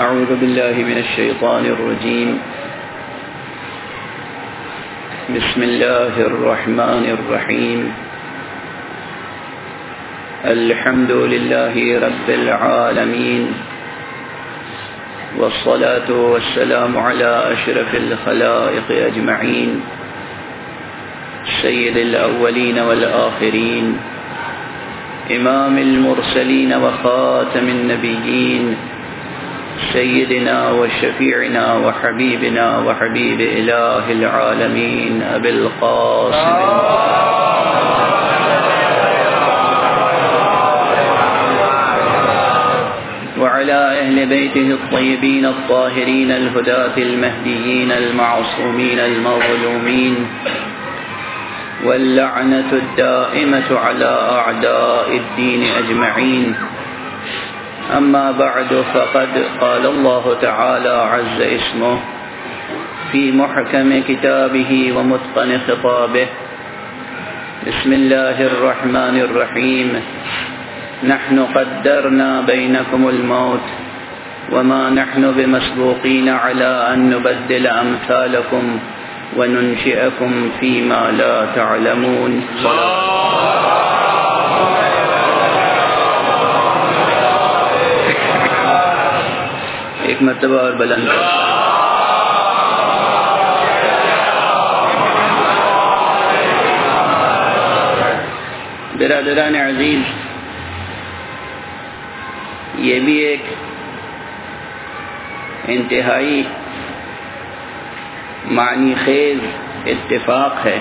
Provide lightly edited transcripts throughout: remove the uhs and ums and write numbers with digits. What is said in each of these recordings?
أعوذ بالله من الشيطان الرجيم. بسم الله الرحمن الرحيم. الحمد لله رب العالمين، والصلاة والسلام على أشرف الخلائق أجمعين، سيد الأولين والآخرين، إمام المرسلين وخاتم النبيين، سيدنا وشفيعنا وحبيبنا وحبيب إله العالمين أبي القاسم وعلى أهل بيته الطيبين الطاهرين الهداة المهديين المعصومين المظلومين، واللعنة الدائمة على أعداء الدين أجمعين. أما بعد، فقد قال الله تعالى عز اسمه في محكم كتابه ومتقن خطابه: بسم الله الرحمن الرحيم. نحن قدرنا بينكم الموت وما نحن بمسبوقين على أن نبدل أمثالكم وننشئكم فيما لا تعلمون. ایک مرتبہ اور بلند برادران عزیز، یہ بھی ایک انتہائی معنی خیز اتفاق ہے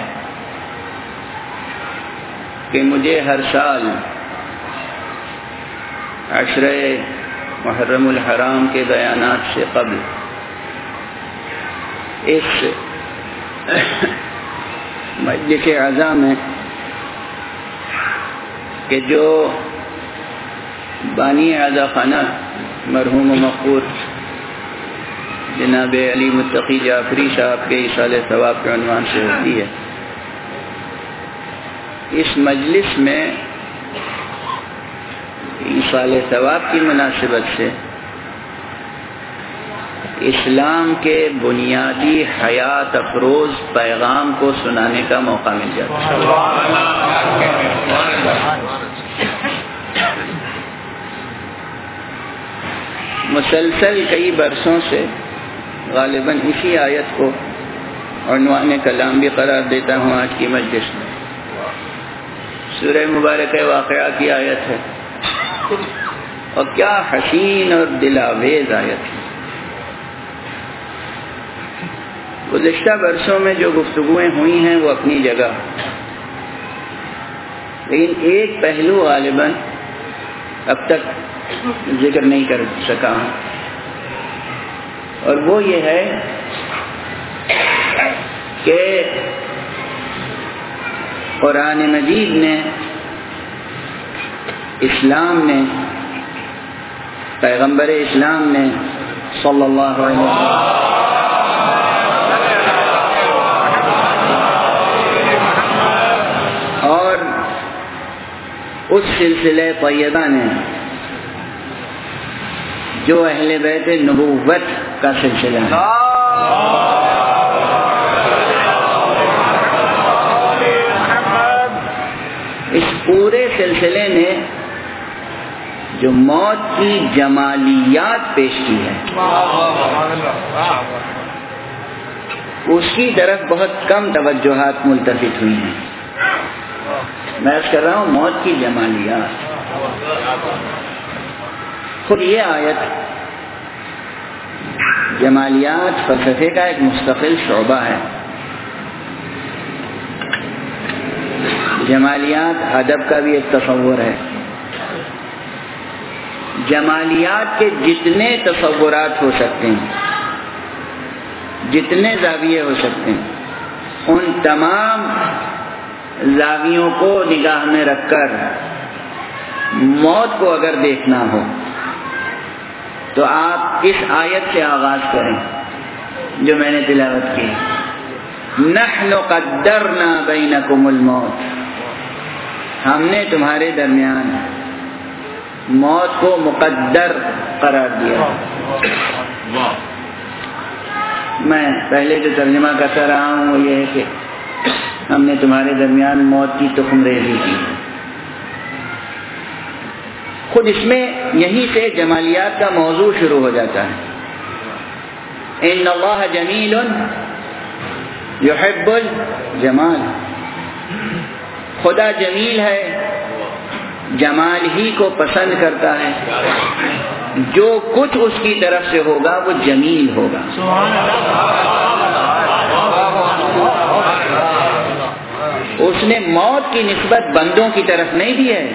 کہ مجھے ہر سال عشرہ محرم الحرام کے بیانات سے قبل اس مجلس اعزا میں کہ جو بانی اعزا خانہ مرحوم و مغفور جناب علی متقی جعفری صاحب کے ایصال ثواب کے عنوان سے ہوتی ہے، اس مجلس میں ایصال ثواب کی مناسبت سے اسلام کے بنیادی حیات افروز پیغام کو سنانے کا موقع مل جاتا ہے۔ مسلسل کئی برسوں سے غالباً اسی آیت کو عنوان کلام بھی قرار دیتا ہوں آج کی مجلس میں۔ سورہ مبارکہ واقعہ کی آیت ہے، اور کیا حسین اور دلاویز آیت ہے۔ گزشتہ برسوں میں جو گفتگویں ہوئی ہیں وہ اپنی جگہ، لیکن ایک پہلو غالباً اب تک ذکر نہیں کر سکا ہوں، اور وہ یہ ہے کہ قرآن مجید نے، اسلام نے، پیغمبر اسلام نے صلی اللہ علیہ وسلم اور اس سلسلہ طیبہ نے جو اہل بیت نبوت کا سلسلہ ہے، اس پورے سلسلے نے جو موت کی جمالیات پیش کی ہے اس کی طرف بہت کم توجہات ملتفت ہوئی ہیں۔ میں عرض کر رہا ہوں موت کی جمالیات۔ خود یہ آیت جمالیات فلسفے کا ایک مستقل شعبہ ہے۔ جمالیات ادب کا بھی ایک تصور ہے۔ جمالیات کے جتنے تصورات ہو سکتے ہیں، جتنے زاویے ہو سکتے ہیں، ان تمام زاویوں کو نگاہ میں رکھ کر موت کو اگر دیکھنا ہو تو آپ اس آیت سے آغاز کریں جو میں نے تلاوت کی: نحن قدرنا بینکم الموت، ہم نے تمہارے درمیان موت کو مقدر قرار دیا۔ میں پہلے جو ترجمہ کرتا رہا ہوں وہ یہ ہے کہ ہم نے تمہارے درمیان موت کی تخم ریزی کی. خود اس میں یہیں سے جمالیات کا موضوع شروع ہو جاتا ہے. ان اللہ جمیل یحب الجمال. خدا جمیل ہے، جمال ہی کو پسند کرتا ہے. جو کچھ اس کی طرف سے ہوگا وہ جمیل ہوگا. اس نے موت کی نسبت بندوں کی طرف نہیں دی ہے،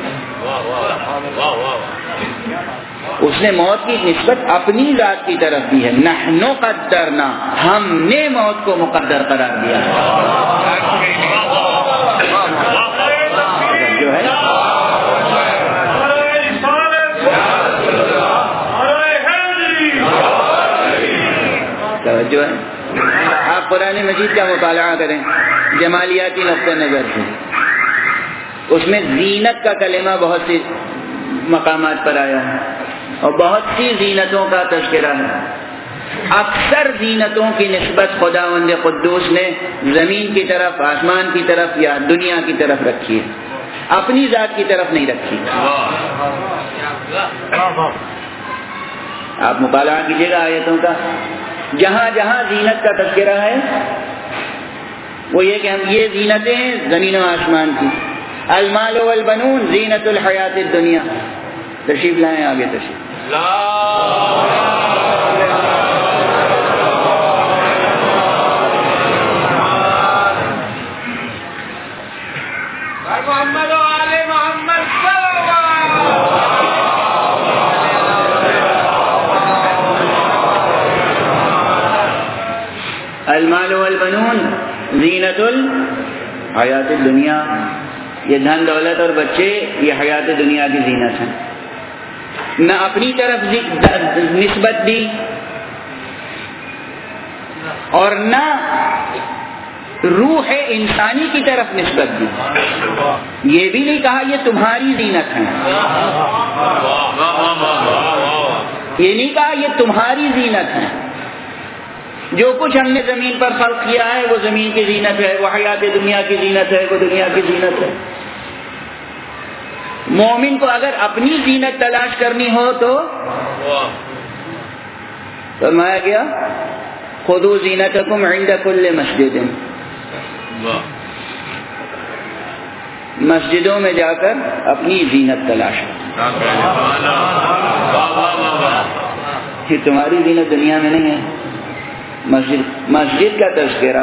اس نے موت کی نسبت اپنی ذات کی طرف دی ہے. نحن قدرنا، ہم نے موت کو مقدر قرار دیا جو ہے. توجہ ہے. آپ قرآن مجید کا مطالعہ کریں جمالیاتی نقطہ نظر سے، اس میں زینت کا کلمہ بہت سی مقامات پر آیا ہے اور بہت سی زینتوں کا تذکرہ ہے. اکثر زینتوں کی نسبت خداوند قدوس نے زمین کی طرف، آسمان کی طرف یا دنیا کی طرف رکھی ہے، اپنی ذات کی طرف نہیں رکھی. آپ مطالعہ کیجیے گا آیتوں کا، جہاں جہاں زینت کا تذکرہ ہے وہ یہ کہ ہم یہ زینتیں ہیں زمین و آسمان کی. المال والبنون زینت الحیات الدنیا. تشریف لائیں آگے تشریف. محمد و آل محمد المال والبنون زینت الحیات الدنیا. یہ دھن دولت اور بچے یہ حیات دنیا کی زینت ہیں. نہ اپنی طرف نسبت دی اور نہ روح انسانی کی طرف نسبت دی. یہ بھی نہیں کہا یہ تمہاری زینت ہے، یہ نہیں کہا یہ تمہاری زینت ہے. جو کچھ ہم نے زمین پر خلق کیا ہے وہ زمین کی زینت ہے، وہ حیات دنیا کی زینت ہے، وہ دنیا کی زینت ہے. مومن کو اگر اپنی زینت تلاش کرنی ہو تو فرمایا گیا خذوا زینتکم عند کل مسجد. مسجدوں میں جا کر اپنی زینت تلاش کرو. یہ تمہاری زینت دنیا میں نہیں ہے. مسجد کا تذکرہ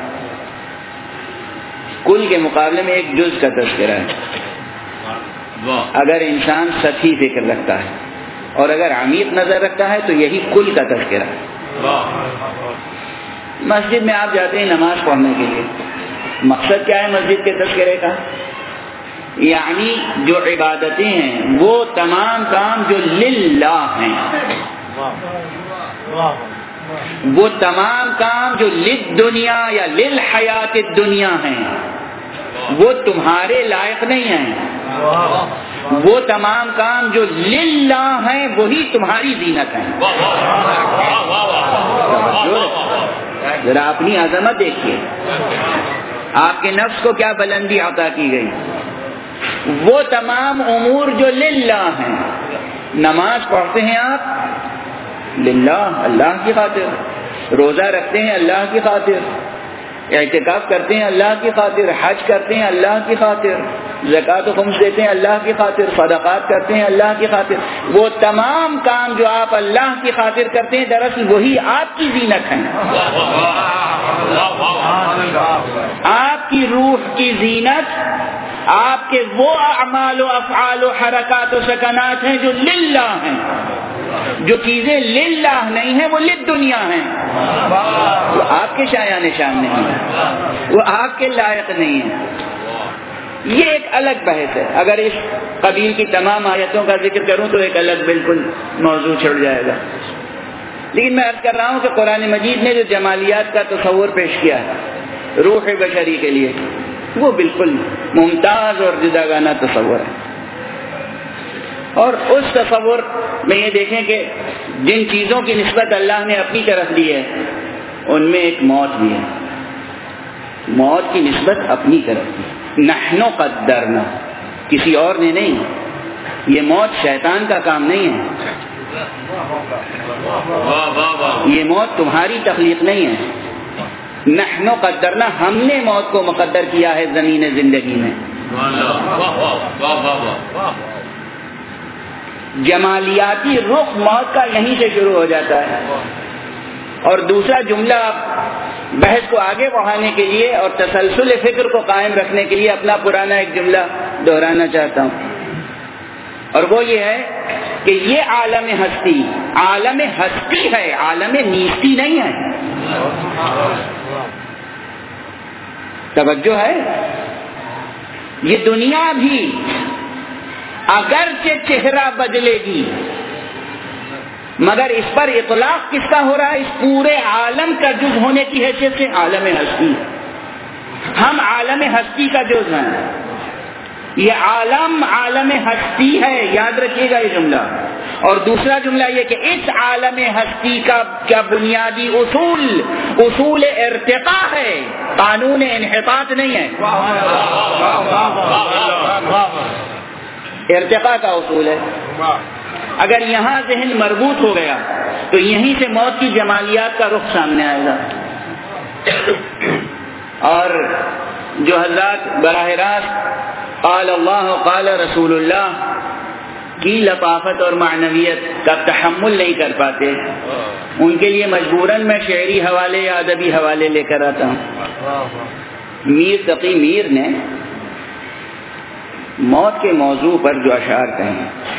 کل کے مقابلے میں ایک جز کا تذکرہ ہے. اگر انسان سطحی فکر رکھتا ہے اور اگر عمیق نظر رکھتا ہے تو یہی کل کا تذکرہ ہے. مسجد میں آپ جاتے ہیں نماز پڑھنے کے لیے، مقصد کیا ہے مسجد کے تذکرے کا؟ یعنی جو عبادتیں ہیں وہ تمام کام جو للہ ہیں، وہ تمام کام جو للدنیا یا للحیات الدنیا ہیں وہ تمہارے لائق نہیں ہیں. وہ تمام کام جو للہ ہیں وہی تمہاری زینت ہیں. ذرا اپنی عظمت دیکھیے، آپ کے نفس کو کیا بلندی عطا کی گئی. وہ تمام امور جو للہ ہیں، نماز پڑھتے ہیں آپ للہ اللہ کی خاطر، روزہ رکھتے ہیں اللہ کی خاطر، اعتکاف کرتے ہیں اللہ کی خاطر، حج کرتے ہیں اللہ کی خاطر، زکوٰۃ و خمس دیتے ہیں اللہ کی خاطر، صدقات کرتے ہیں اللہ کی خاطر. وہ تمام کام جو آپ اللہ کی خاطر کرتے ہیں دراصل وہی آپ کی زینت ہیں. آپ کی روح کی زینت آپ کے وہ اعمال و افعال و حرکات و سکنات ہیں جو للہ ہیں. جو چیزیں للہ نہیں ہیں وہ للدنیا ہیں. وہ آپ کے شایان نشان نہیں ہیں، وہ آپ کے لائق نہیں ہیں. یہ ایک الگ بحث ہے. اگر اس قبیل کی تمام آیتوں کا ذکر کروں تو ایک الگ بالکل موضوع چھڑ جائے گا. لیکن میں عرض کر رہا ہوں کہ قرآن مجید نے جو جمالیات کا تصور پیش کیا ہے روح بشری کے لیے وہ بالکل ممتاز اور جداگانہ تصور ہے. اور اس تصور میں یہ دیکھیں کہ جن چیزوں کی نسبت اللہ نے اپنی طرف دی ہے ان میں ایک موت بھی ہے. موت کی نسبت اپنی طرف دی. نحن قدرنا، کسی اور نے نہیں. یہ موت شیطان کا کام نہیں ہے. یہ موت تمہاری تخلیق نہیں ہے. نحن قدرنا، ہم نے موت کو مقدر کیا ہے زمین زندگی میں. جمالیاتی رخ موت کا یہیں سے شروع ہو جاتا ہے. اور دوسرا جملہ بحث کو آگے بڑھانے کے لیے اور تسلسل فکر کو قائم رکھنے کے لیے اپنا پرانا ایک جملہ دہرانا چاہتا ہوں، اور وہ یہ ہے کہ یہ عالم ہستی ہے، عالم نیستی نہیں ہے. توجہ ہے. یہ دنیا بھی اگرچہ چہرہ بدلے گی مگر اس پر اطلاق کس کا ہو رہا ہے؟ اس پورے عالم کا جز ہونے کی حیثیت سے عالم ہستی. ہم عالم ہستی کا جز ہیں. یہ عالم ہستی ہے، یاد رکھیے گا یہ جملہ. اور دوسرا جملہ یہ کہ اس عالم ہستی کا کیا بنیادی اصول ارتقاء ہے، قانون انحطاط نہیں ہے. ارتقاء کا اصول ہے. اگر یہاں ذہن مربوط ہو گیا تو یہیں سے موت کی جمالیات کا رخ سامنے آئے گا. اور جو حضرات براہ راست قال اللہ قال رسول اللہ کی لطافت اور معنویت کا تحمل نہیں کر پاتے، ان کے لیے مجبوراً میں شعری حوالے یا ادبی حوالے لے کر آتا ہوں. میر تقی میر نے موت کے موضوع پر جو اشعار کہیں،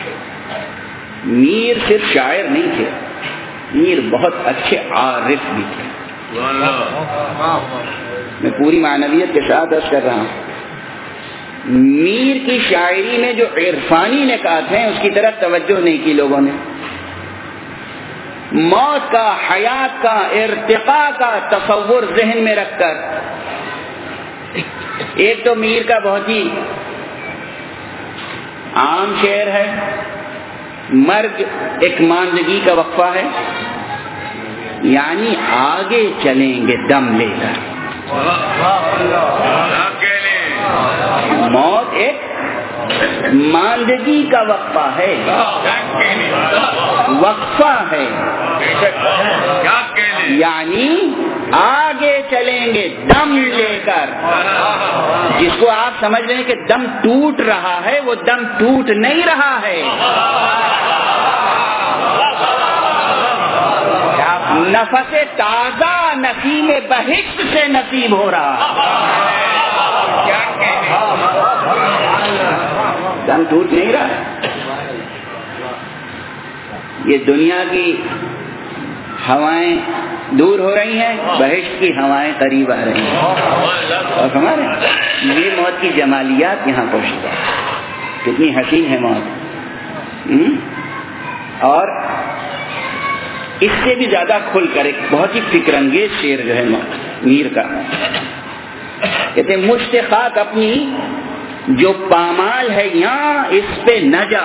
میر صرف شاعر نہیں تھے، میر بہت اچھے عارف بھی تھے. میں پوری معنویت کے ساتھ عرض کر رہا ہوں. میر کی شاعری میں جو عرفانی نکات ہیں اس کی طرف توجہ نہیں کی لوگوں نے. موت کا، حیات کا، ارتقاء کا تصور ذہن میں رکھ کر ایک تو میر کا بہت ہی عام شعر ہے، مرگ ایک ماندگی کا وقفہ ہے، یعنی آگے چلیں گے دم لے کر. موت ایک ماندگی کا وقفہ ہے، یعنی آگے چلیں گے دم لے کر. جس کو آپ سمجھ لیں کہ دم ٹوٹ رہا ہے، وہ دم ٹوٹ نہیں رہا ہے. نفس تازہ نسیم بہشت سے نصیب ہو رہا ہے. دم ٹوٹ نہیں رہا. یہ دنیا کی ہوائیں دور ہو رہی ہیں، بہشت کی ہوائیں قریب آ رہی ہیں. اور ہمارے یہ موت کی جمالیات یہاں پوشیدہ. کتنی حسین ہے موت. اور اس سے بھی زیادہ کھل کر ایک بہت ہی فکر انگیز شعر جو ہے میر کا، کہتے ہیں مشت خاک اپنی جو پامال ہے یہاں اس پہ نہ جا.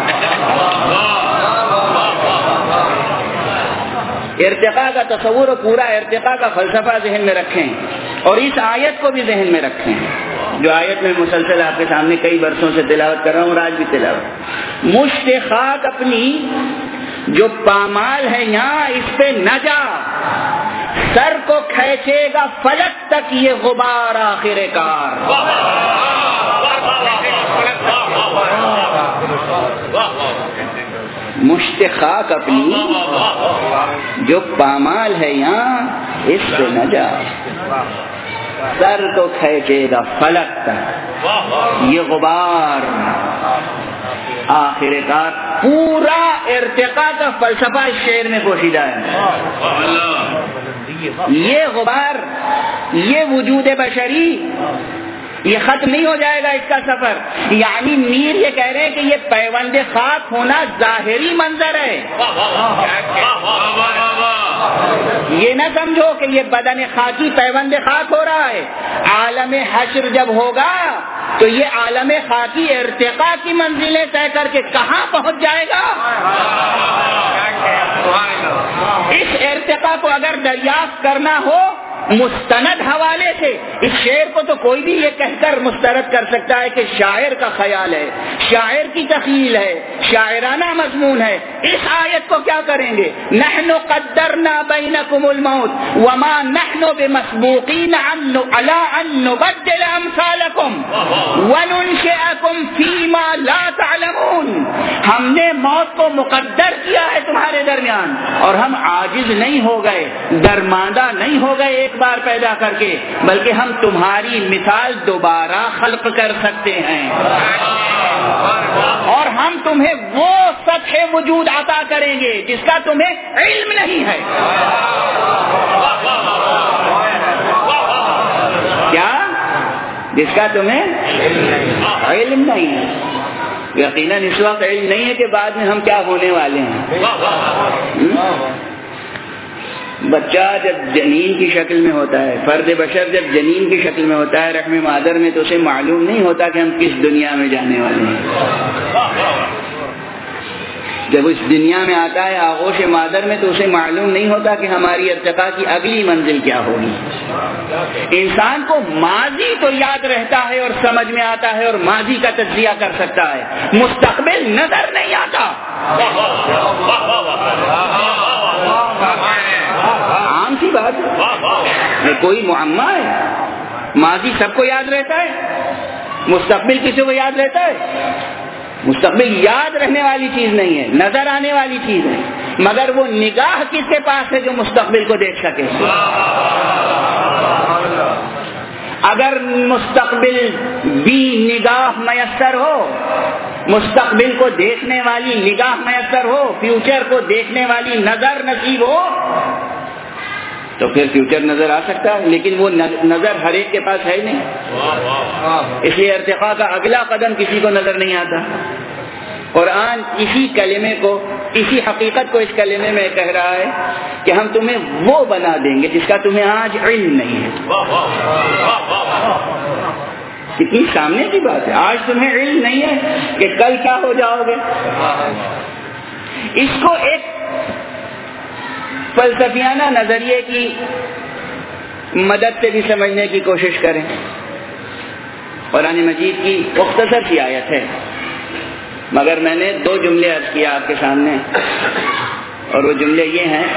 ارتقاء کا تصور، پورا ارتقاء کا فلسفہ ذہن میں رکھیں اور اس آیت کو بھی ذہن میں رکھیں جو آیت میں مسلسل آپ کے سامنے کئی برسوں سے تلاوت کر رہا ہوں اور آج بھی تلاوت. مشت خاک اپنی جو پامال ہے یہاں اس پہ نہ جا، سر کو کھینچے گا فلک تک یہ غبار آخر کار. مشت خاک اپنی جو پامال ہے یہاں اس پہ نہ جا، سر کو کھینچے گا فلک تک یہ غبار آخر کار. پورا ارتقاء کا فلسفہ اس شعر میں پوشیدہ ہے. یہ غبار، یہ وجود بشری، یہ ختم نہیں ہو جائے گا اس کا سفر. یعنی میر یہ کہہ رہے ہیں کہ یہ پیوند خاک ہونا ظاہری منظر ہے، یہ نہ سمجھو کہ یہ بدن خاکی پیوند خاک ہو رہا ہے. عالم حشر جب ہوگا تو یہ عالم خاکی ارتقاء کی منزلیں طے کر کے کہاں پہنچ جائے گا. اس ارتقاء کو اگر دریافت کرنا ہو مستند حوالے سے، اس شعر کو تو کوئی بھی یہ کہہ کر مسترد کر سکتا ہے کہ شاعر کا خیال ہے، شاعر کی تخیل ہے، شاعرانہ مضمون ہے. اس آیت کو کیا کریں گے؟ نحن قدرنا بینکم الموت وما نحن بمسبوقین علی ان نبدل امثالکم وننشئکم فیما لا تعلمون. ہم نے موت کو مقدر کیا ہے تمہارے درمیان اور ہم عاجز نہیں ہو گئے، درماندہ نہیں ہو گئے ایک بار پیدا کر کے، بلکہ ہم تمہاری مثال دوبارہ خلق کر سکتے ہیں اور ہم تمہیں وہ سطح وجود عطا کریں گے جس کا تمہیں علم نہیں ہے. کیا؟ جس کا تمہیں علم نہیں ہے. یقیناً اس وقت علم نہیں ہے کہ بعد میں ہم کیا ہونے والے ہیں. بچہ جب جنین کی شکل میں ہوتا ہے، فرد بشر جب جنین کی شکل میں ہوتا ہے رحم مادر میں، تو اسے معلوم نہیں ہوتا کہ ہم کس دنیا میں جانے والے ہیں. جب اس دنیا میں آتا ہے آغوش مادر میں تو اسے معلوم نہیں ہوتا کہ ہماری ارتقاء کی اگلی منزل کیا ہوگی. انسان کو ماضی تو یاد رہتا ہے اور سمجھ میں آتا ہے اور ماضی کا تجزیہ کر سکتا ہے، مستقبل نظر نہیں آتا. عام سی بات ہے، کوئی معمہ ہے. ماضی سب کو یاد رہتا ہے، مستقبل کسی کو یاد رہتا ہے؟ مستقبل یاد رہنے والی چیز نہیں ہے، نظر آنے والی چیز ہے. مگر وہ نگاہ کس کے پاس ہے جو مستقبل کو دیکھ سکے؟ اگر مستقبل بھی نگاہ میسر ہو، مستقبل کو دیکھنے والی نگاہ میسر ہو، فیوچر کو دیکھنے والی نظر نصیب ہو تو پھر فیوچر نظر آ سکتا ہے، لیکن وہ نظر ہر ایک کے پاس ہے نہیں. اس لیے ارتقاء کا اگلا قدم کسی کو نظر نہیں آتا. قرآن اسی کلمے کو، اسی حقیقت کو اس کلمے میں کہہ رہا ہے کہ ہم تمہیں وہ بنا دیں گے جس کا تمہیں آج علم نہیں ہے. کتنی سامنے کی بات ہے. آج تمہیں علم نہیں ہے کہ کل کیا ہو جاؤ گے. اس کو ایک فلسفیانہ نظریے کی مدد سے بھی سمجھنے کی کوشش کریں. قرآن مجید کی مختصر سی آیت ہے، مگر میں نے 2 جملے عرض کیا آپ کے سامنے، اور وہ جملے یہ ہیں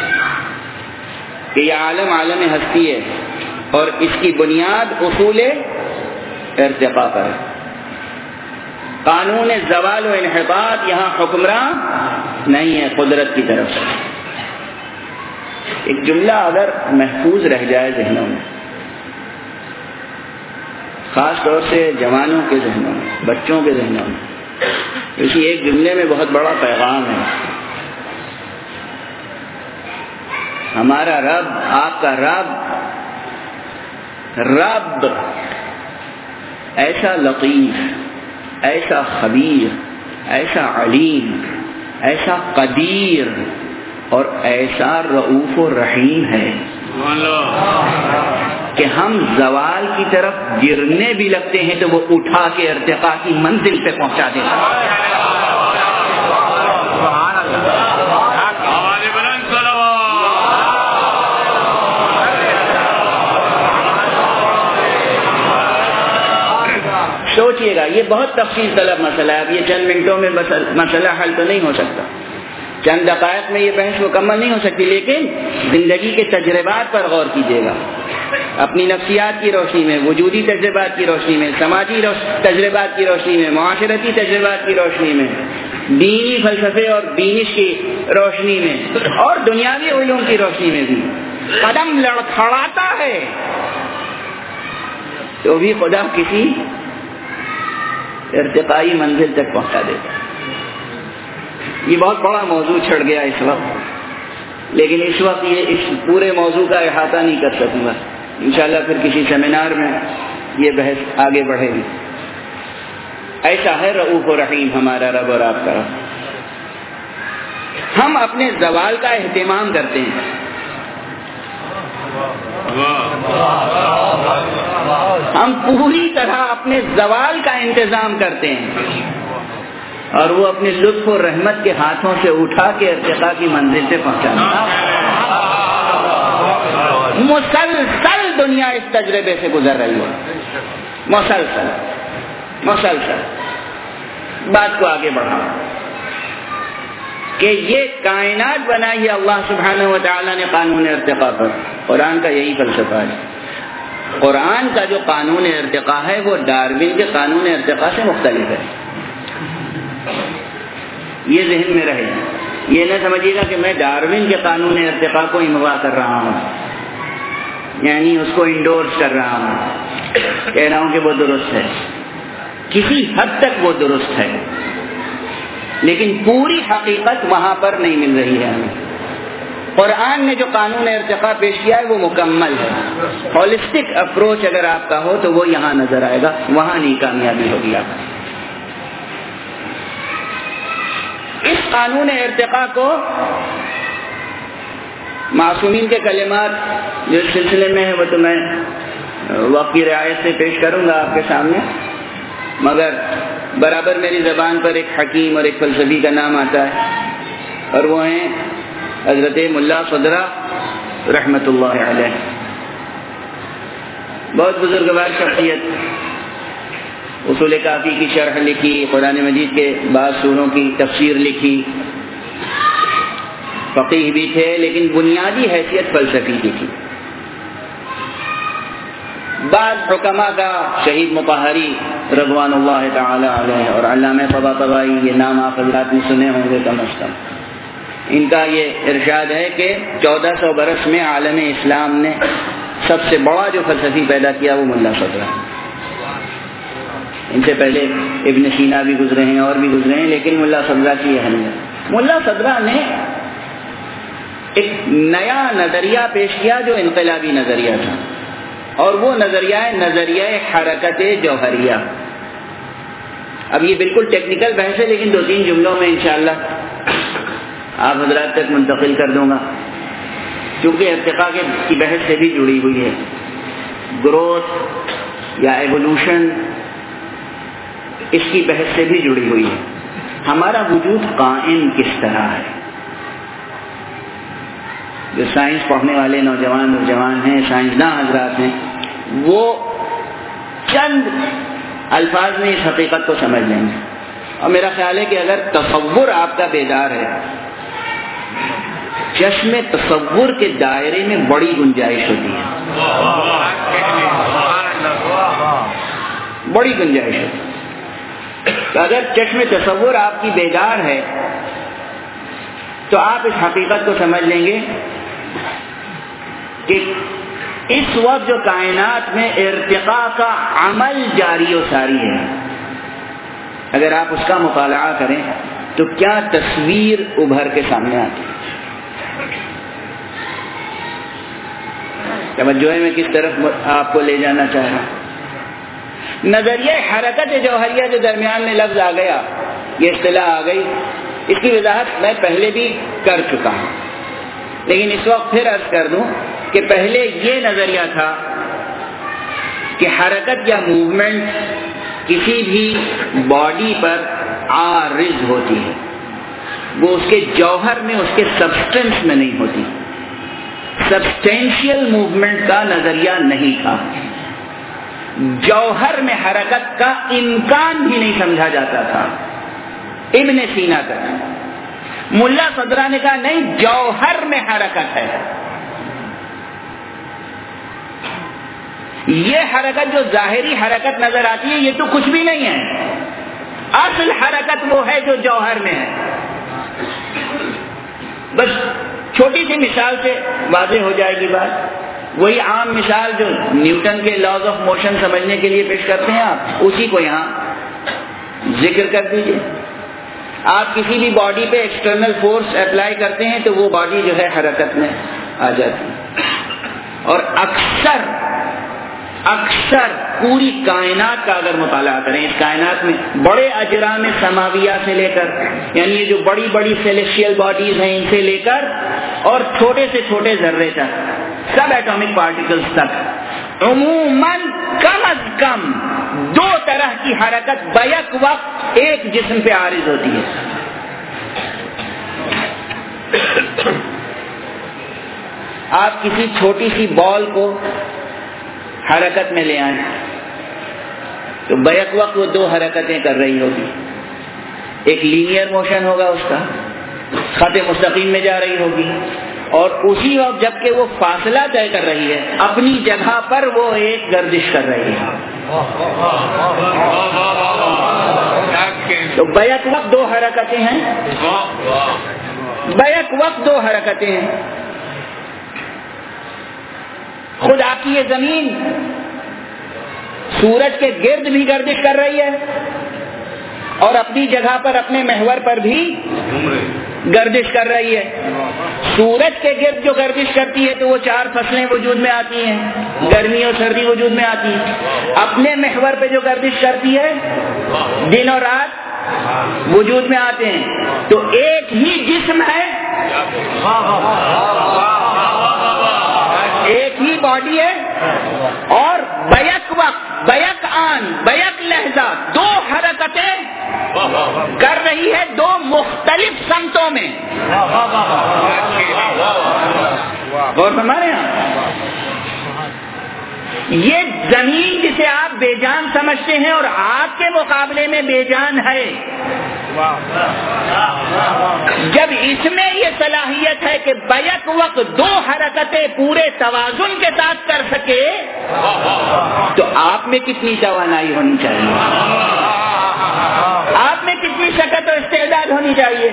کہ یہ عالم عالم ہستی ہے اور اس کی بنیاد اصول ارتقاء پر ہے. قانون زوال و انحطاط یہاں حکمراں نہیں ہے، قدرت کی طرف سے. ایک جملہ اگر محفوظ رہ جائے ذہنوں میں، خاص طور سے جوانوں کے ذہنوں میں، بچوں کے ذہنوں میں، اسی ایک جملے میں بہت بڑا پیغام ہے. ہمارا رب، آپ کا رب ایسا لطیف، ایسا خبیر، ایسا علیم، ایسا قدیر اور ایسا رؤوف و رحیم ہے کہ ہم زوال کی طرف گرنے بھی لگتے ہیں تو وہ اٹھا کے ارتقاء کی منزل پہ پہنچا دیتا ہے. سوچئے گا، یہ بہت تفصیل طلب مسئلہ ہے. اب یہ چند منٹوں میں مسئلہ حل تو نہیں ہو سکتا، چند دقائق میں یہ بحث مکمل نہیں ہو سکتی، لیکن زندگی کے تجربات پر غور کیجیے گا. اپنی نفسیات کی روشنی میں، وجودی تجربات کی روشنی میں، سماجی تجربات کی روشنی میں، معاشرتی تجربات کی روشنی میں، دینی فلسفے اور بینش کی روشنی میں اور دنیاوی علوم کی روشنی میں بھی قدم لڑکھڑاتا ہے تو بھی خدا کسی ارتقائی منزل تک پہنچا دیتا ہے. یہ بہت بڑا موضوع چھڑ گیا اس وقت، لیکن اس وقت یہ اس پورے موضوع کا احاطہ نہیں کر سکوں گا. انشاءاللہ پھر کسی سیمینار میں یہ بحث آگے بڑھے گی. ایسا ہے رؤوف و رحیم ہمارا رب اور آپ کا رب. ہم اپنے زوال کا اہتمام کرتے ہیں، ہم پوری طرح اپنے زوال کا انتظام کرتے ہیں اور وہ اپنے لطف و رحمت کے ہاتھوں سے اٹھا کے ارتقاء کی منزل سے پہنچانا. مسلسل دنیا اس تجربے سے گزر رہی ہے، مسلسل. بات کو آگے بڑھا کہ یہ کائنات بنائی ہے اللہ سبحانہ و تعالیٰ نے قانون ارتقاء پر. قرآن کا یہی فلسفہ ہے. قرآن کا جو قانون ارتقاء ہے وہ ڈارون کے قانون ارتقاء سے مختلف ہے. یہ ذہن میں رہے. یہ نہ سمجھیے گا کہ میں ڈارون کے قانون ارتقاء کو امضا کر رہا ہوں، یعنی اس کو انڈورس کر رہا ہوں، کہہ رہا ہوں کہ وہ درست ہے. کسی حد تک وہ درست ہے، لیکن پوری حقیقت وہاں پر نہیں مل رہی ہے ہمیں. قرآن نے جو قانون ارتقاء پیش کیا ہے وہ مکمل ہے. ہولسٹک اپروچ اگر آپ کا ہو تو وہ یہاں نظر آئے گا، وہاں نہیں کامیابی ہوگی آپ. اس قانون ارتقاء کو معصومین کے کلمات جو اس سلسلے میں ہے وہ تو میں وقت کی رعایت سے پیش کروں گا آپ کے سامنے، مگر برابر میری زبان پر ایک حکیم اور ایک فلسفی کا نام آتا ہے، اور وہ ہیں حضرت ملا صدرہ رحمۃ اللہ علیہ. بہت بزرگوار شخصیت، اصول کافی کی شرح لکھی، قرآن مجید کے بعض سوروں کی تفسیر لکھی، فقیہ بھی تھے لیکن بنیادی حیثیت فلسفی کی تھی. بعض حکماء کا شہید مطہری رضوان اللہ تعالی علیہ اور علامہ طباطبائی، یہ نام آپ حضرات نے سنے ہوں گے کم از کم. ان کا یہ ارشاد ہے کہ 1400 برس میں عالم اسلام نے سب سے بڑا جو فلسفی پیدا کیا وہ ملا صدرہ. ان سے پہلے ابن سینا بھی گزرے ہیں اور بھی گزرے ہیں، لیکن ملا صدرہ کی اہمیت. ملا صدرہ نے ایک نیا نظریہ پیش کیا جو انقلابی نظریہ تھا، اور وہ نظریہ حرکت جوہریہ. اب یہ بالکل ٹیکنیکل بحث ہے، لیکن 2-3 جملوں میں انشاءاللہ آپ حضرات تک منتقل کر دوں گا، کیونکہ ارتقاء کی بحث سے بھی جڑی ہوئی ہے. گروتھ یا ایوولوشن اس کی بحث سے بھی جڑی ہوئی ہے. ہمارا وجود قائم کس طرح ہے؟ جو سائنس پڑھنے والے نوجوان ہیں، سائنسداں حضرات ہیں، وہ چند الفاظ میں اس حقیقت کو سمجھ لیں گے. اور میرا خیال ہے کہ اگر تصور آپ کا بیدار ہے، چشم تصور کے دائرے میں بڑی گنجائش ہوتی ہے، بڑی گنجائش ہوتی ہے. اگر چشم تصور آپ کی بیدار ہے تو آپ اس حقیقت کو سمجھ لیں گے کہ اس وقت جو کائنات میں ارتقاء کا عمل جاری و ساری ہے، اگر آپ اس کا مطالعہ کریں تو کیا تصویر ابھر کے سامنے آتی ہے. توجہ ہے میں کس طرف آپ کو لے جانا چاہ رہا ہوں. نظریہ حرکت جوہریہ جو درمیان میں لفظ آ گیا، یہ اصطلاح آ گئی، اس کی وضاحت میں پہلے بھی کر چکا ہوں، لیکن اس وقت پھر عرض کر دوں کہ پہلے یہ نظریہ تھا کہ حرکت یا موومنٹ کسی بھی باڈی پر عارض ہوتی ہے، وہ اس کے جوہر میں، اس کے سبسٹنس میں نہیں ہوتی. سبسٹینشیل موومنٹ کا نظریہ نہیں تھا. جوہر میں حرکت کا امکان بھی نہیں سمجھا جاتا تھا. ابن سینا تک. ملا صدرہ نے کہا نہیں، جوہر میں حرکت ہے. یہ حرکت جو ظاہری حرکت نظر آتی ہے یہ تو کچھ بھی نہیں ہے. اصل حرکت وہ ہے جو جوہر میں ہے. بس چھوٹی سی مثال سے واضح ہو جائے گی بات. وہی عام مثال جو نیوٹن کے لاز آف موشن سمجھنے کے لیے پیش کرتے ہیں آپ، اسی کو یہاں ذکر کر دیجئے. آپ کسی بھی باڈی پہ ایکسٹرنل فورس اپلائی کرتے ہیں تو وہ باڈی جو ہے حرکت میں آ جاتی ہے. اور اکثر پوری کائنات کا اگر مطالعہ کریں، اس کائنات میں بڑے اجرام سماویہ سے لے کر، یعنی یہ جو بڑی بڑی سیلیشیل باڈیز ہیں ان سے لے کر اور چھوٹے سے چھوٹے ذرے تک، سب ایٹامک پارٹیکلز تک عموماً کم از کم 2 طرح کی حرکت بیک وقت ایک جسم پہ عارض ہوتی ہے. آپ کسی چھوٹی سی بال کو حرکت میں لے آئیں تو بیک وقت وہ 2 حرکتیں کر رہی ہوگی. ایک لینئر موشن ہوگا، اس کا خط مستقیم میں جا رہی ہوگی، اور اسی وقت جبکہ وہ فاصلہ طے کر رہی ہے اپنی جگہ پر وہ ایک گردش کر رہی ہے. تو بیک وقت 2 حرکتیں ہیں، بیک وقت 2 حرکتیں ہیں. خدا کی یہ زمین سورج کے گرد بھی گردش کر رہی ہے اور اپنی جگہ پر اپنے محور پر بھی گردش کر رہی ہے. سورج کے گرد جو گردش کرتی ہے تو وہ 4 فصلیں وجود میں آتی ہیں، گرمی اور سردی وجود میں آتی ہے. اپنے محور پہ جو گردش کرتی ہے دن اور رات وجود میں آتے ہیں. تو ایک ہی جسم ہے، ایک ہی باڈی ہے، اور بیک وقت، بیک آن، بیک لہجہ 2 حرکتیں کر رہی ہے 2 مختلف سمتوں میں. اور ہمارے یہاں یہ زمین جسے آپ بے جان سمجھتے ہیں اور آگ کے مقابلے میں بے جان ہے، جب اس میں یہ صلاحیت ہے کہ بیک وقت 2 حرکتیں پورے توازن کے ساتھ کر سکے تو آپ میں کتنی توانائی ہونی چاہیے، آپ میں کتنی شکت و استعداد ہونی چاہیے.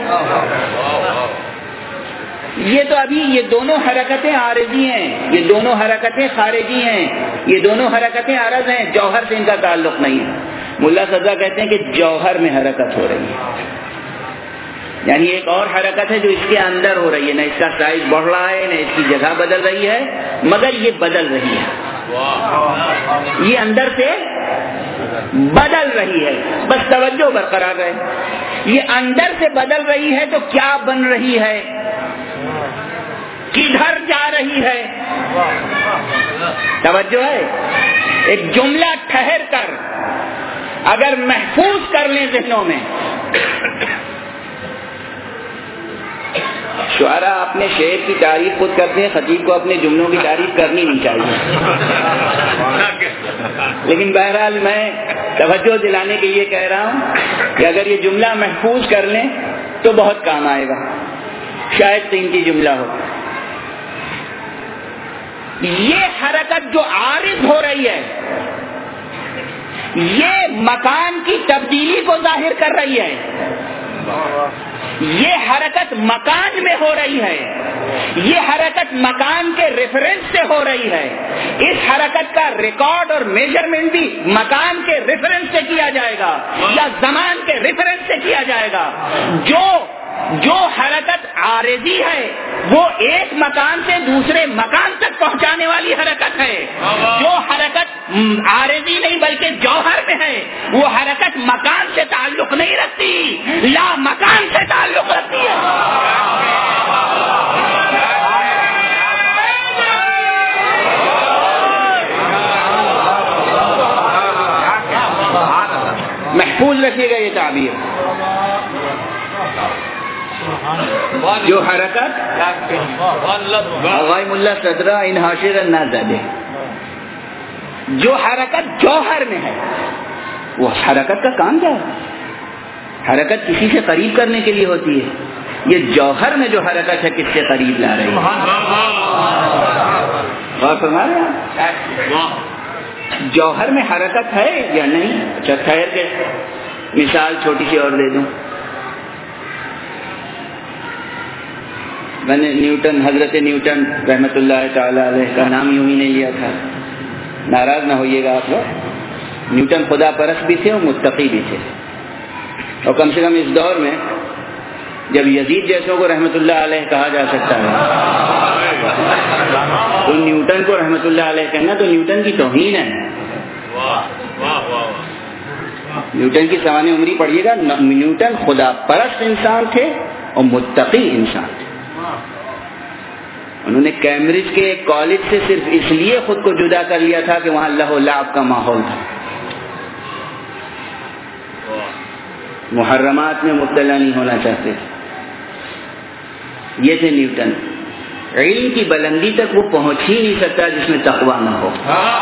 یہ تو ابھی یہ دونوں حرکتیں عارضی ہیں، یہ دونوں حرکتیں خارجی ہیں، یہ دونوں حرکتیں عارض ہیں، جوہر سے ان کا تعلق نہیں ہے. ملا سزا کہتے ہیں کہ جوہر میں حرکت ہو رہی ہے، یعنی ایک اور حرکت ہے جو اس کے اندر ہو رہی ہے، نہ اس کا سائز بڑھ رہا ہے نہ اس کی جگہ بدل رہی ہے، مگر یہ بدل رہی ہے، یہ اندر سے بدل رہی ہے. بس توجہ برقرار ہے. یہ اندر سے بدل رہی ہے تو کیا بن رہی ہے، کدھر جا رہی ہے؟ توجہ ہے. ایک جملہ ٹھہر کر اگر محفوظ کر لیں ذہنوں میں، شعراء اپنے شعر کی تعریف خود کرتے ہیں، خطیب کو اپنے جملوں کی تعریف کرنی نہیں چاہیے. لیکن بہرحال میں توجہ دلانے کے لیے کہہ رہا ہوں کہ اگر یہ جملہ محفوظ کر لیں تو بہت کام آئے گا. شاید قیمتی جملہ ہو. یہ حرکت جو عارض ہو رہی ہے یہ مکان کی تبدیلی کو ظاہر کر رہی ہے. یہ حرکت مکان میں ہو رہی ہے، یہ حرکت مکان کے ریفرنس سے ہو رہی ہے. اس حرکت کا ریکارڈ اور میجرمنٹ بھی مکان کے ریفرنس سے کیا جائے گا یا زمان کے ریفرنس سے کیا جائے گا. جو حرکت عارضی ہے وہ ایک مکان سے دوسرے مکان تک پہنچانے والی حرکت ہے. جو حرکت عارضی نہیں بلکہ جوہر میں ہے وہ حرکت مکان سے تعلق نہیں رکھتی، لا مکان سے تعلق رکھتی ہے. محفوظ رکھیے گا یہ تعبیر. جو حرکت غائم اللہ صدرہ ان حاشر النازدے، جو حرکت جوہر میں ہے وہ حرکت کا کام کیا ہے؟ حرکت کسی سے قریب کرنے کے لیے ہوتی ہے. یہ جوہر میں جو حرکت ہے کس سے قریب لا رہی ہے؟ اور فرما رہے ہیں جوہر میں حرکت ہے یا نہیں. اچھا ٹھہر کے مثال چھوٹی سی اور دے دوں. میں نے حضرت نیوٹن رحمت اللہ تعالی علیہ کا نام یوں ہی نہیں لیا تھا، ناراض نہ ہوئیے گا آپ لوگ. نیوٹن خدا پرست بھی تھے اور متقی بھی تھے، اور کم سے کم اس دور میں جب یزید جیسوں کو رحمت اللہ علیہ کہا جا سکتا ہے تو نیوٹن کو رحمت اللہ علیہ کہنا تو نیوٹن کی توہین ہے. نیوٹن کی سوانح عمری پڑھیے گا. نیوٹن خدا پرست انسان تھے اور متقی انسان تھے. انہوں نے کیمبرج کے ایک کالج سے صرف اس لیے خود کو جدا کر لیا تھا کہ وہاں لہو لعب کا ماحول تھا، محرمات میں مبتلا نہیں ہونا چاہتے تھے. یہ تھے نیوٹن. علم کی بلندی تک وہ پہنچ ہی نہیں سکتا جس میں تقویٰ نہ ہو.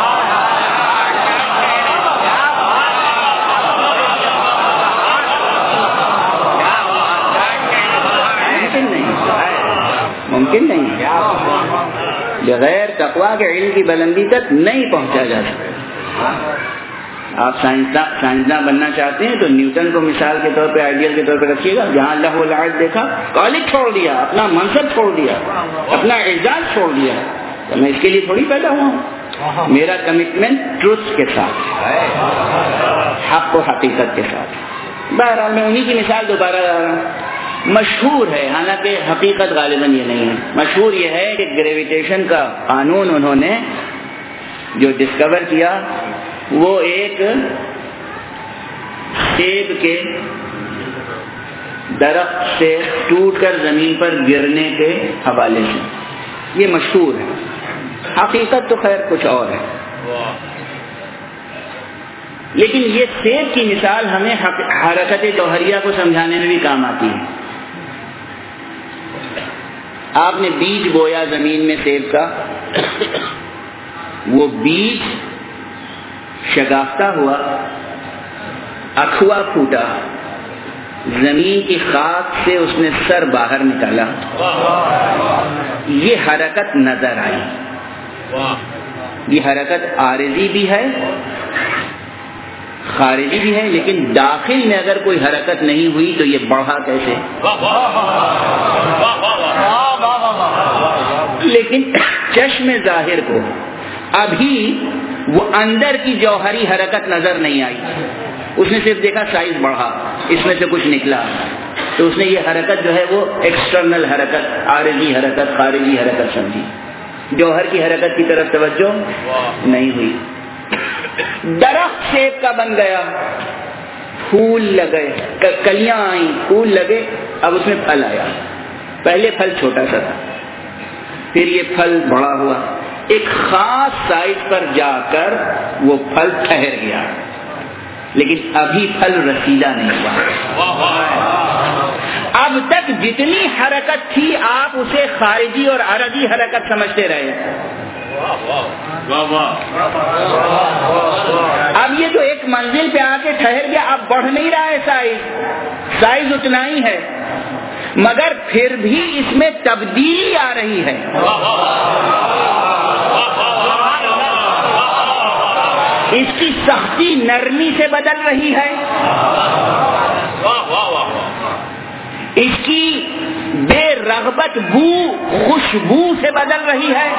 ممکن نہیں بغیر تقویٰ کے علم کی بلندی تک نہیں پہنچا جا سکتا. آپ سائنسداں بننا چاہتے ہیں تو نیوٹن کو مثال کے طور پہ، آئیڈیل کے طور پہ رکھیے گا. جہاں اللہ و لعب دیکھا، کالج چھوڑ دیا، اپنا منصب چھوڑ دیا، اپنا اعزاز چھوڑ دیا. تو میں اس کے لیے تھوڑی پیدا ہوا ہوں. میرا کمٹمنٹ ٹروتھ کے ساتھ، حق و حقیقت کے ساتھ. بہرحال میں انہی کی مثال دوبارہ لا رہا ہوں. مشہور ہے، حالانکہ حقیقت غالباً یہ نہیں ہے. مشہور یہ ہے کہ گریویٹیشن کا قانون انہوں نے جو ڈسکور کیا وہ ایک سیب کے درخت سے ٹوٹ کر زمین پر گرنے کے حوالے سے. یہ مشہور ہے، حقیقت تو خیر کچھ اور ہے. لیکن یہ سیب کی مثال ہمیں حرکت جوہریہ کو سمجھانے میں بھی کام آتی ہے. آپ نے بیج بویا زمین میں سیب کا، وہ بیج شگافتہ ہوا، اکھوا پھوٹا، زمین کی خاک سے اس نے سر باہر نکالا، یہ حرکت نظر آئی. یہ حرکت عارضی بھی ہے، خارجی بھی ہے، لیکن داخل میں اگر کوئی حرکت نہیں ہوئی تو یہ بڑھا کیسے؟ لیکن چشم ظاہر کو ابھی وہ اندر کی جوہری حرکت نظر نہیں آئی. اس نے صرف دیکھا سائز بڑھا، اس میں سے کچھ نکلا، تو اس نے یہ حرکت جو ہے وہ ایکسٹرنل حرکت، عارضی حرکت، خارجی حرکت سمجھی. جوہر کی حرکت کی طرف توجہ نہیں ہوئی. درخت سیب کا بن گیا، پھول لگے، کلیاں آئیں، پھول لگے، اب اس میں پھل آیا. پہلے پھل چھوٹا سا تھا، پھر یہ پھل بڑا ہوا، ایک خاص سائز پر جا کر وہ پھل ٹھہر گیا، لیکن ابھی پھل رسیدہ نہیں ہوا. اب تک جتنی حرکت تھی آپ اسے خارجی اور عارضی حرکت سمجھتے رہے. اب یہ جو ایک منزل پہ آ کے ٹھہر گیا، اب بڑھ نہیں رہا ہے، سائز اتنا ہی ہے، مگر پھر بھی اس میں تبدیلی آ رہی ہے. اس کی سختی نرمی سے بدل رہی ہے، اس کی بے رغبت بو خوشبو سے بدل رہی ہے،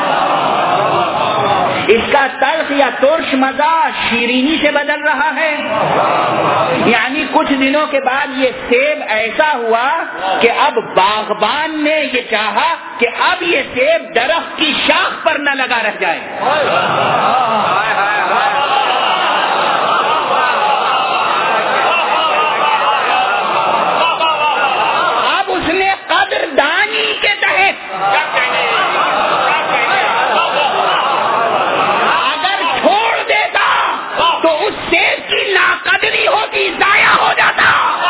اس کا تلخ یا ترش مزہ شیرینی سے بدل رہا ہے. یعنی کچھ دنوں کے بعد یہ سیب ایسا ہوا کہ اب باغبان نے یہ چاہا کہ اب یہ سیب درخت کی شاخ پر نہ لگا رہ جائے. اب اس نے قدردانی کے تحت اگر چھوڑ دیتا تو اس سیب کی ناقدری ہوتی، ضائع ہو جاتا.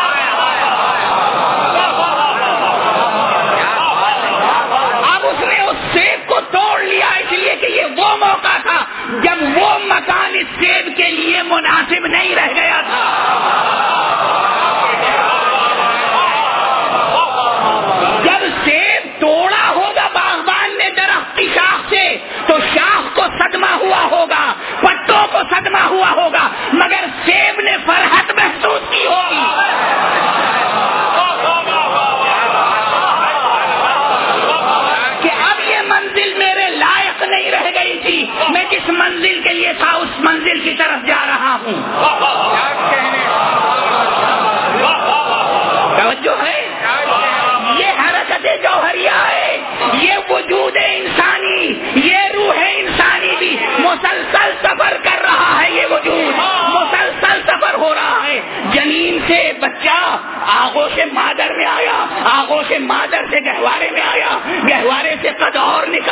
اب اس نے اس سیب کو توڑ لیا، اس لیے کہ یہ وہ موقع تھا جب وہ مکان اس سیب کے لیے مناسب نہیں رہ گیا تھا. جب سیب توڑا ہوگا باغبان نے درخت کی شاخ سے تو شاخ کو صدمہ ہوا ہوگا، پتوں کو صدمہ ہوا ہوگا، مگر سیب نے فرحت محسوس کی ہوگی. کہ اب یہ منزل میرے لائق نہیں رہ گئی تھی، میں جس منزل کے لیے تھا اس منزل کی طرف جا رہا ہوں. توجہ ہے، یہ حرکت جوہریہ ہے، یہ وجود انسانی، یہ روح انسانی بھی مسلسل سفر کر رہا ہے. یہ وجود مسلسل سفر ہو رہا ہے. جنین سے بچہ آغوش مادر میں آیا، آغوش مادر سے گہوارے میں آیا، گہوارے سے قد اور نکل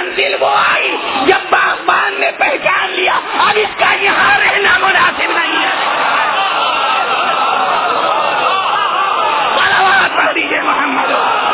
منزل وہ آئی جب باغبان نے پہچان لیا اب اس کا یہاں رہنا مناسب نہیں ہے. صلوات پڑھ دیجیے محمد.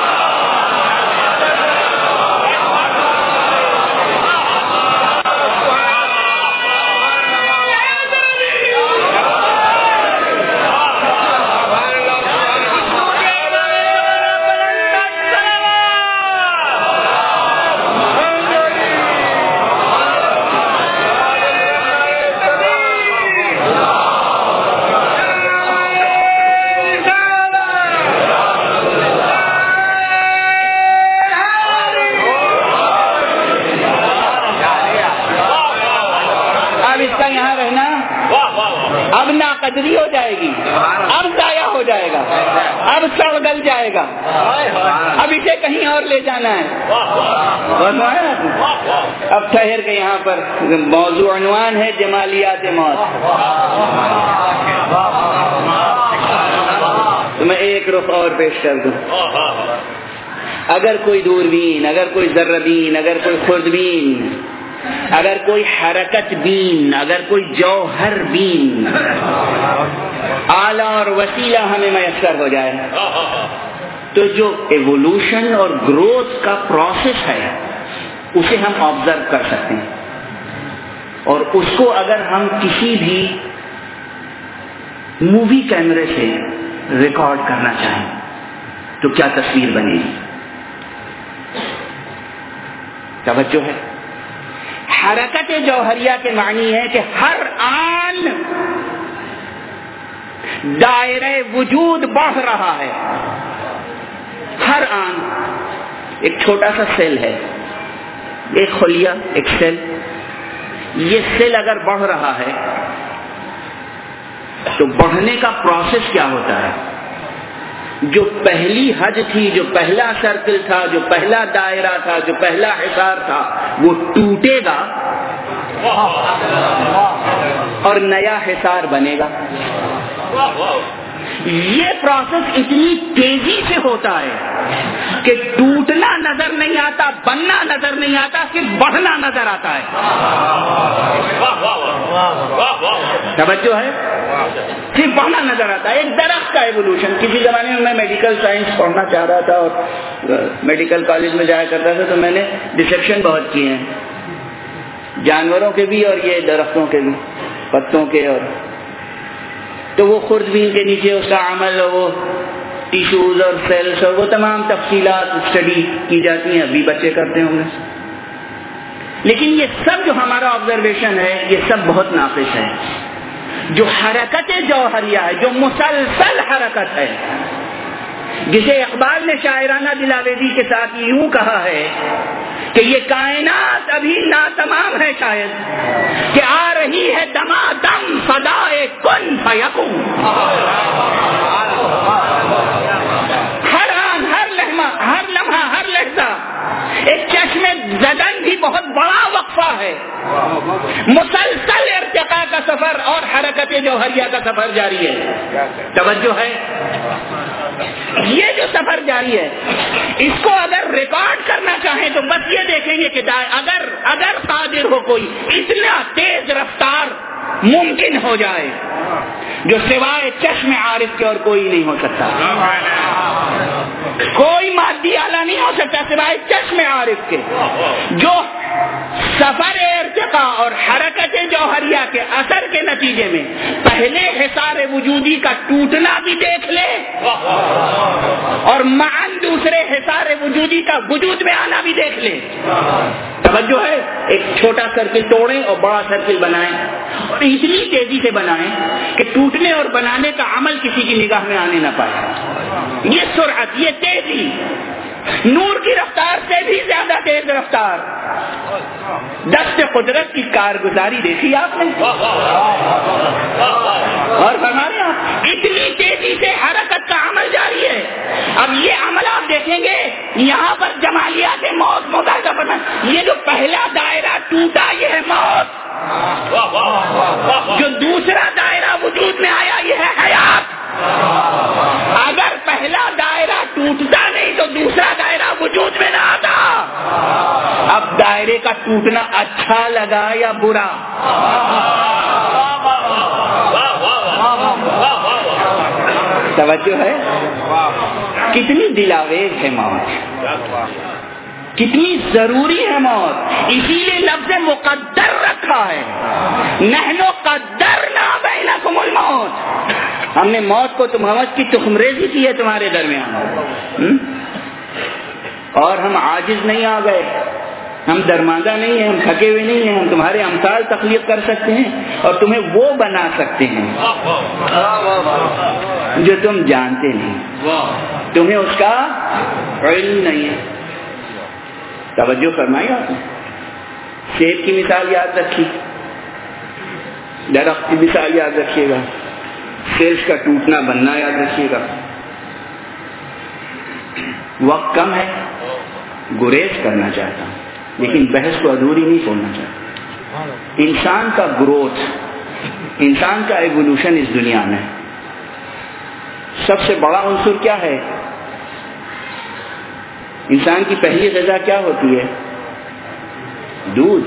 اب ناقدری ہو جائے گی, اب ضائع ہو جائے گا, اب سڑ گل جائے گا, اب اسے کہیں اور لے جانا ہے. اب ٹھہر کے یہاں پر موضوع عنوان ہے جمالیات موت. تو میں ایک رخ اور پیش کر دوں. اگر کوئی دوربین, اگر کوئی ذربین, اگر کوئی خوردبین, اگر کوئی حرکت بین, اگر کوئی جوہر بین آلہ اور وسیلہ ہمیں میسر ہو جائے تو جو ایوولوشن اور گروتھ کا پروسیس ہے اسے ہم آبزرو کر سکتے ہیں. اور اس کو اگر ہم کسی بھی مووی کیمرے سے ریکارڈ کرنا چاہیں تو کیا تصویر بنے گی. توجہ ہے. حرکت جوہریہ کے معنی ہے کہ ہر آن دائرہ وجود بڑھ رہا ہے. ہر آن ایک چھوٹا سا سیل ہے, ایک خلیہ, ایک سیل. یہ سیل اگر بڑھ رہا ہے تو بڑھنے کا پروسیس کیا ہوتا ہے؟ جو پہلی حد تھی, جو پہلا سرکل تھا, جو پہلا دائرہ تھا, جو پہلا حصار تھا, وہ ٹوٹے گا اور نیا حصار بنے گا. یہ پروسیس اتنی تیزی سے ہوتا ہے کہ ٹوٹنا نظر نہیں آتا, بننا نظر نہیں آتا, صرف بڑھنا نظر آتا ہے. توجہ ہے, صرف بڑھنا نظر آتا ہے. ایک درخت کا ایوولوشن. کسی زمانے میں میں میڈیکل سائنس پڑھنا چاہ رہا تھا اور میڈیکل کالج میں جایا کرتا تھا, تو میں نے ڈسیکشن بہت کیے ہیں, جانوروں کے بھی اور یہ درختوں کے بھی, پتوں کے. اور تو وہ خوردبین کے نیچے اس کا عمل, وہ ٹیشوز اور سیلز اور وہ تمام تفصیلات اسٹڈی کی جاتی ہیں, ابھی بچے کرتے ہوں گے. لیکن یہ سب جو ہمارا آبزرویشن ہے یہ سب بہت ناقص ہے. جو حرکت جوہریہ ہے, جو مسلسل حرکت ہے, جسے اقبال نے شاعرانہ دلاویزی کے ساتھ یوں کہا ہے کہ یہ کائنات ابھی ناتمام ہے شاید, کہ آ رہی ہے دمادم صدائے کن فیکون. ہر آن, ہر لمحہ, ہر لحظہ ایک چشم زدن بھی بہت بڑا وقفہ ہے. مسلسل ارتقاء کا سفر اور حرکت جوہریہ کا سفر جاری ہے. توجہ ہے. یہ جو سفر جاری ہے اس کو اگر ریکارڈ کرنا چاہیں تو بس یہ دیکھیں گے کہ اگر قادر ہو کوئی اتنا تیز رفتار ممکن ہو جائے جو سوائے چشم عارف کے اور کوئی نہیں ہو سکتا. کوئی مادی آلہ نہیں ہو سکتا سوائے چشم عارف کے, جو سفر ارتقاء اور حرکت جوہریہ کے اثر کے نتیجے میں پہلے حصار وجودی کا ٹوٹنا بھی دیکھ لے اور معاً دوسرے حصار وجودی کا وجود میں آنا بھی دیکھ لے. توجہ ہے. ایک چھوٹا سرکل توڑیں اور بڑا سرکل بنائیں, اور اتنی تیزی سے بنائیں کہ ٹوٹنے اور بنانے کا عمل کسی کی نگاہ میں آنے نہ پائے. یہ سرعت, یہ تیزی, نور کی رفتار سے بھی زیادہ تیز رفتار. دست قدرت کی کارگزاری دیکھی آپ نے, اور فرمانے آپ اتنی تیزی سے حرکت کا عمل جاری ہے. اب یہ عمل آپ دیکھیں گے یہاں پر جمالیات موت مداحدہ کرنا. یہ جو پہلا دائرہ ٹوٹا یہ ہے موت, جو دوسرا دائرہ وجود میں آیا یہ ہے حیات. اگر پہلا دائرہ ٹوٹتا نہیں تو دوسرا دائرہ وجود میں نہ آتا. اب دائرے کا ٹوٹنا اچھا لگا یا برا؟ توجہ ہے؟ کتنی دلاویز ہے موت، کتنی ضروری ہے موت. اسی لیے لفظ مقدر رکھا ہے، نحن قدرنا بینکم الموت. ہم نے موت کو تمہمت کی تخم ریزی کی ہے تمہارے درمیان. اور ہم عاجز نہیں آ گئے، ہم درماندہ نہیں ہیں، ہم تھکے ہوئے نہیں ہیں. ہم تمہارے امثال تخلیق کر سکتے ہیں اور تمہیں وہ بنا سکتے ہیں جو تم جانتے نہیں، تمہیں اس کا علم نہیں ہے. توجہ فرمائی آپ نے. سیب کی مثال یاد رکھی، درخت کی مثال یاد رکھیے گا، سیب کا ٹوٹنا بننا یاد رکھیے گا. وقت کم ہے، گریز کرنا چاہتا ہوں لیکن بحث کو ادھوری نہیں چھوڑنا چاہتا. انسان کا گروتھ، انسان کا ایوولوشن اس دنیا میں سب سے بڑا عنصر کیا ہے؟ انسان کی پہلی غذا کیا ہوتی ہے؟ دودھ.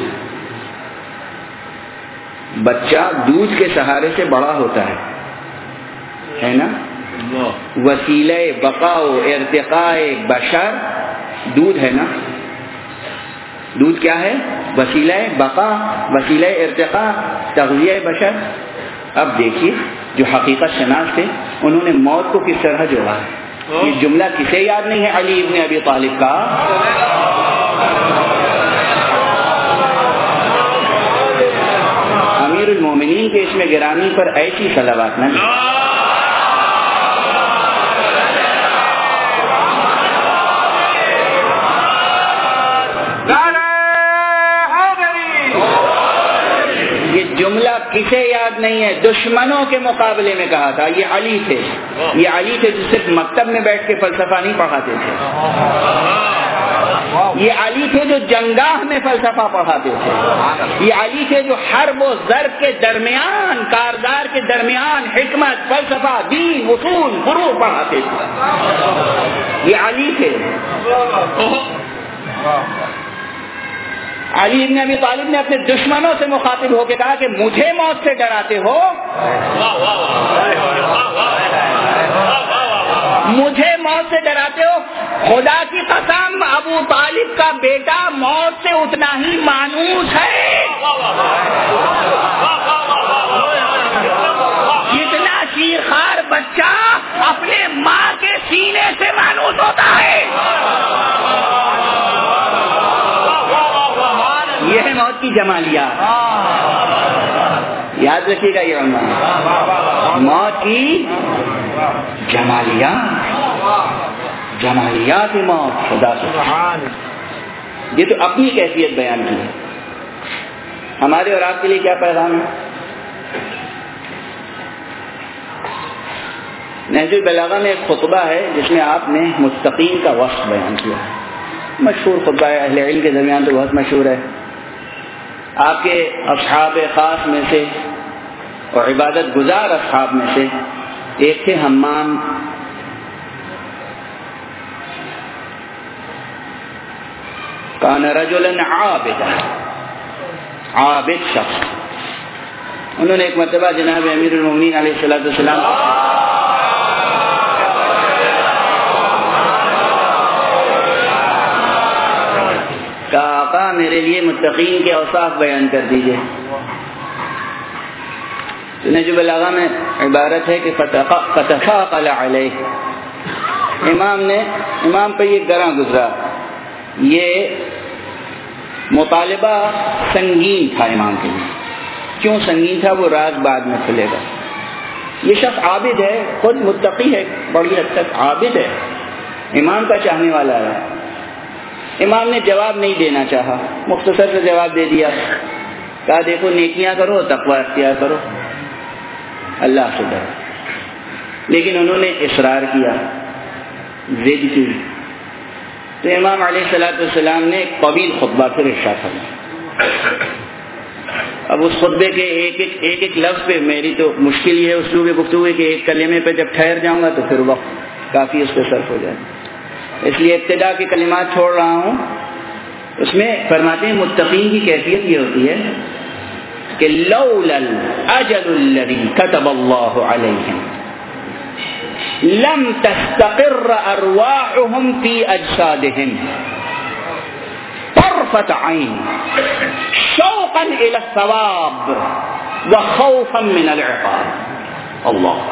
بچہ دودھ کے سہارے سے بڑا ہوتا ہے نا. وسیلہ بقا و ارتقاء بشر دودھ ہے نا. دودھ کیا ہے؟ وسیلہ بقا، وسیلہ ارتقاء، تغذیہ بشر. اب دیکھیے جو حقیقت شناس تھے انہوں نے موت کو کس طرح جوڑا ہے. یہ جملہ کسے یاد نہیں ہے؟ علی ابن ابی طالب کا. امیر المومنین کے اسم گرامی پر ایسی صلوات نہ جملہ کسے یاد نہیں ہے؟ دشمنوں کے مقابلے میں کہا تھا. یہ علی تھے، یہ علی تھے جو صرف مکتب میں بیٹھ کے فلسفہ نہیں پڑھاتے تھے. یہ علی تھے جو جنگاہ میں فلسفہ پڑھاتے تھے. یہ علی تھے جو حرب و ضرب کے درمیان، کاردار کے درمیان حکمت، فلسفہ، دین، اصول، فروع پڑھاتے تھے. یہ علی تھے. علی ابن ابی طالب نے اپنے دشمنوں سے مخاطب ہو کے کہا کہ مجھے موت سے ڈراتے ہو، مجھے موت سے ڈراتے ہو. خدا کی قسم ابو طالب کا بیٹا موت سے اتنا ہی مانوس ہے جتنا شیرخوار بچہ اپنے ماں کے سینے سے مانوس ہوتا ہے. یہ ہے موت کی جمالیات. یاد رکھیے گا یہ عنوان، موت کی جمالیات. جمالیات موت. خدا سبحان. یہ تو اپنی کیفیت بیان کی ہے. ہمارے اور آپ کے لیے کیا پیغام ہے؟ نہج البلاغہ میں ایک خطبہ ہے جس میں آپ نے متقین کا وصف بیان کیا ہے. مشہور خطبہ ہے، اہل علم کے درمیان تو بہت مشہور ہے. آپ کے اصحاب خاص میں سے اور عبادت گزار اصحاب میں سے ایک تھے حمام. کان رجلا عابدا، عابد شخص. انہوں نے ایک مرتبہ جناب امیر المومنین علیہ السلام کہا آقا میرے لیے متقین کے اوصاف بیان کر دیجئے. نہج البلاغہ میں عبارت ہے کہ فتثاقل علیہ. امام پہ یہ گراں گزرا، یہ مطالبہ سنگین تھا امام کے لیے. کیوں سنگین تھا وہ راز بعد میں کھلے گا. یہ شخص عابد ہے، خود متقی ہے، بڑی حد تک عابد ہے، امام کا چاہنے والا ہے. امام نے جواب نہیں دینا چاہا، مختصر سے جواب دے دیا. کہا دیکھو نیکیاں کرو، تقوی اختیار کرو، اللہ سے ڈرو. لیکن انہوں نے اصرار کیا، ضد کی. تو امام علیہ السلام نے ایک طویل خطبہ پھر ارشاد فرمایا. اب اس خطبے کے ایک ایک لفظ پہ میری تو مشکل یہ ہے اسلوب گفتگو کہ ایک کلمے پہ جب ٹھہر جاؤں گا تو پھر وقت کافی اس پہ صرف ہو جائے. اس لیے ابتدا کے کلمات چھوڑ رہا ہوں اس میں فرماتے ہیں متقین کی کیفیت یہ ہوتی ہے کہ لولا الاجل الذي كتب الله عليهم لم تستقر ارواحهم في اجسادهم طرفة عين شوقا الى الثواب وخوفا من العقاب. الله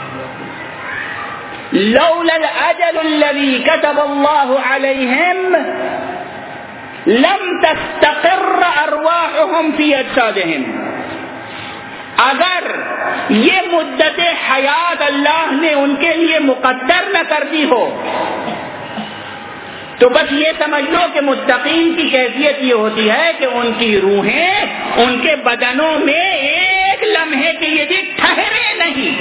اکبر. لولا الاجل الذي كتب الله عليهم لم تستقر ارواحهم في اجسادهم. اگر یہ مدت حیات اللہ نے ان کے لیے مقدر نہ کر دی ہو تو بس یہ سمجھ لو کہ متقین کی کیفیت یہ ہوتی ہے کہ ان کی روحیں ان کے بدنوں میں ایک لمحے کے لیے بھی ٹھہرے نہیں.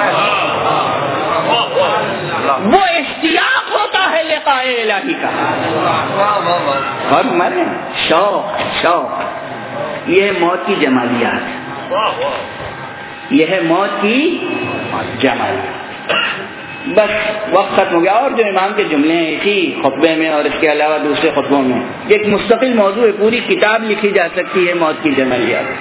وہ اشتیاق ہوتا ہے لقاء الہی کا اور مرے شوق. یہ ہے موت کی جمالیات. یہ ہے موت کی جمالیات. بس وقت ختم ہو گیا. اور جو امام کے جملے ہیں اسی خطبے میں اور اس کے علاوہ دوسرے خطبوں میں ایک مستقل موضوع ہے, پوری کتاب لکھی جا سکتی ہے موت کی جمالیات.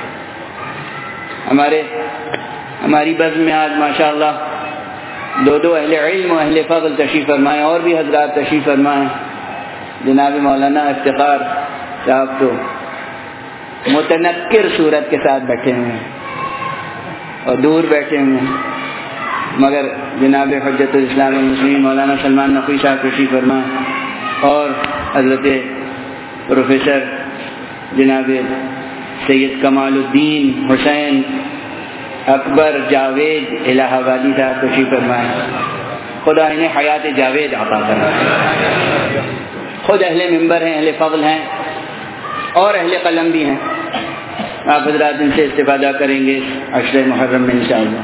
ہماری بزم میں آج ماشاءاللہ دو اہل علم و اہل فضل تشریف فرمائے, اور بھی حضرات تشریف فرمائے. جناب مولانا افتخار صاحب تو متنکر صورت کے ساتھ بیٹھے ہوئے ہیں اور دور بیٹھے ہوئے ہیں, مگر جناب حجت الاسلام المسلمین مولانا سلمان نقوی صاحب تشریف فرمائے اور حضرت پروفیسر جناب سید کمال الدین حسین اکبر جاوید الہ آبادی صاحب تشریف فرمائے. خدا انہیں حیات جاوید عطا فرمائے. خود اہل منبر ہیں, اہل فضل ہیں اور اہل قلم بھی ہیں. آپ حضرات ان سے استفادہ کریں گے عشر محرم میں انشاءاللہ.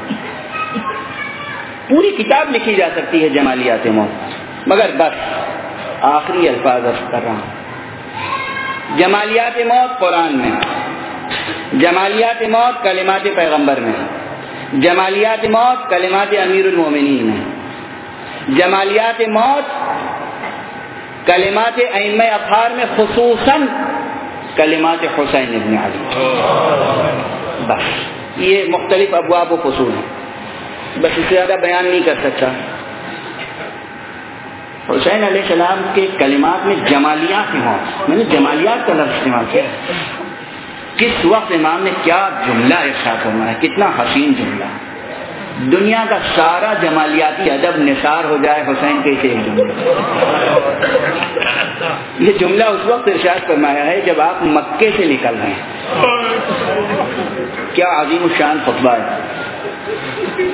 پوری کتاب لکھی جا سکتی ہے جمالیات موت, مگر بس آخری الفاظ عرض کر رہا ہوں. جمالیات موت قرآن میں, جمالیات موت کلمات پیغمبر میں, جمالیات موت کلمات امیر المومنین میں, جمالیات موت کلمات ائمہ اطہار میں, خصوصاً کلمات حسین ابن علی. بس یہ مختلف ابواب و فصول ہیں, بس اس سے زیادہ بیان نہیں کر سکتا. حسین علیہ السلام کے کلمات میں جمالیات موت, میں نے جمالیات کا لفظ استعمال کیا. کس وقت امام نے کیا جملہ ارشاد فرمایا, کتنا حسین جملہ. دنیا کا سارا جمالیاتی ادب نثار ہو جائے حسین کے اسے ایک جملہ. یہ جملہ اس وقت ارشاد فرمایا ہے جب آپ مکے سے نکل رہے ہیں. کیا عظیم الشان خطبہ ہے.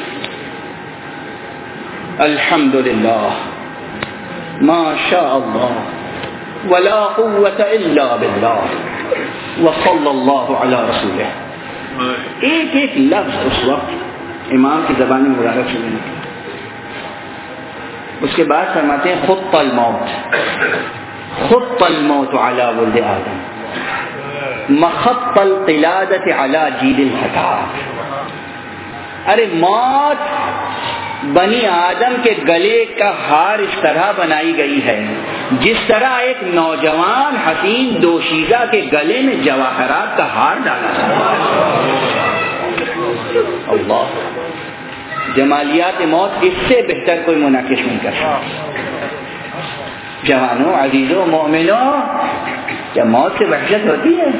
الحمدللہ ما شاء اللہ ولا قوت الا باللہ وصلی اللہ علی رسولہ. ایک ایک لفظ اس وقت امام کی زبان مبارک سے نکلا. اس کے بعد فرماتے ہیں خط الموت, خط الموت علی ولد آدم مخط القلادۃ علی جید الحطام. ارے موت بنی آدم کے گلے کا ہار اس طرح بنائی گئی ہے جس طرح ایک نوجوان حسین دوشیزہ کے گلے میں جواہرات کا ہار ڈالا جاتا. اللہ, جمالیات موت اس سے بہتر کوئی منعکس نہیں کر سکتا. جوانوں, عزیزوں, مومنوں, کیا موت سے وحشت ہوتی ہے؟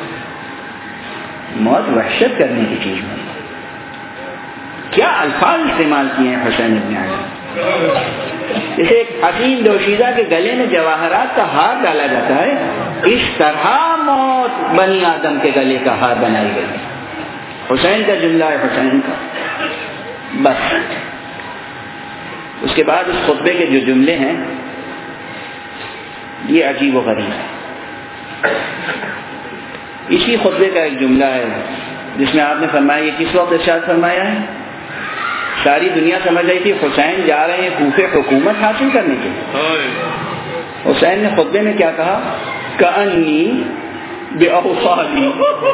موت وحشت کرنے کی چیز نہیں. کیا الفاظ استعمال کیے ہیں حسین ابن علی. جیسے ایک حسین دوشیزہ کے گلے میں جواہرات کا ہار ڈالا جاتا ہے, اس طرح موت بنی آدم کے گلے کا ہار بنائی گئی. حسین کا جملہ ہے, حسین کا. بس اس کے بعد اس خطبے کے جو جملے ہیں یہ عجیب و غریب ہے. اسی خطبے کا ایک جملہ ہے جس میں آپ نے فرمایا, یہ کس وقت ارشاد فرمایا ہے؟ ساری دنیا سمجھ رہی تھی حسین جا رہے ہیں کوفے حکومت حاصل کرنے کے لیے. حسین نے خطبے میں کیا کہا؟ کأنی بأوصالي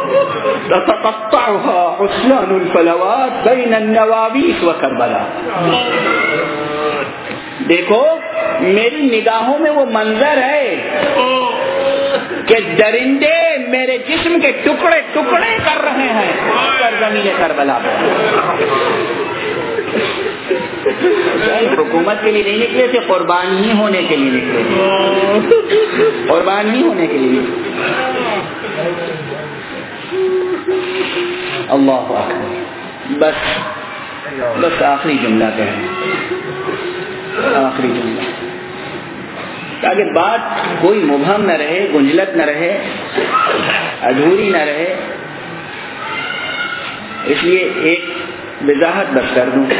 تتقطعها حسنان الفلوات بين النواویس وکربلا. دیکھو میری نگاہوں میں وہ منظر ہے کہ درندے میرے جسم کے ٹکڑے ٹکڑے کر رہے ہیں سرزمین کربلا پر. حکومت کے لیے نہیں نکلے تھے, قربانی ہونے کے لیے نکلے تھے, قربانی ہونے کے لیے. اللہ اکبر. بس آخری جملہ کہیں, آخری جملہ, تاکہ بات کوئی مبہم نہ رہے, گنجلت نہ رہے, ادھوری نہ رہے. اس لیے ایک وضاحت بس کر دوں,